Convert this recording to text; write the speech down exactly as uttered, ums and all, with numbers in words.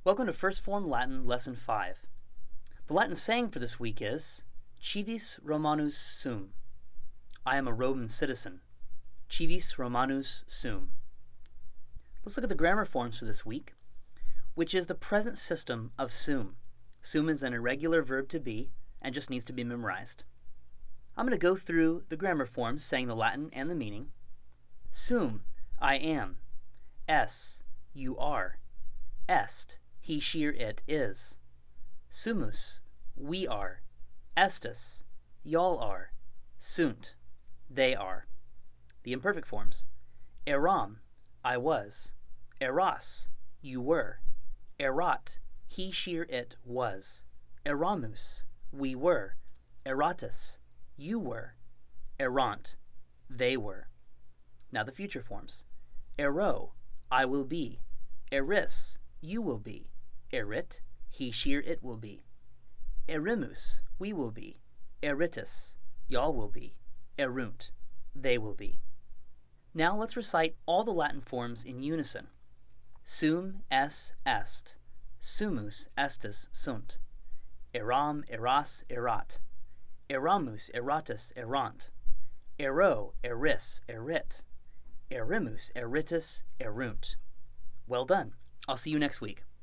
Welcome to First Form Latin Lesson five. The Latin saying for this week is Civis Romanus sum. I am a Roman citizen. Civis Romanus sum. Let's look at the grammar forms for this week, which is the present system of sum. Sum is an irregular verb to be and just needs to be memorized. I'm going to go through the grammar forms saying the Latin and the meaning. Sum, I am. Es, you are. Est, he, she, or it is. Sumus, we are. Estis, y'all are. Sunt, they are. The imperfect forms. Eram, I was. Eras, you were. Erat, he, she, or it was. Eramus, we were. Eratus, you were. Erant, they were. Now the future forms. Ero, I will be. Eris, you will be. Erit, he, she, or it will be. Erimus, we will be. Eritus, y'all will be. Erunt, they will be. Now let's recite all the Latin forms in unison. Sum, es, est. Sumus, estis, sunt. Eram, eras, erat. Eramus, eratus, erant. Ero, eris, erit. Erimus, eritus, erunt. Well done. I'll see you next week.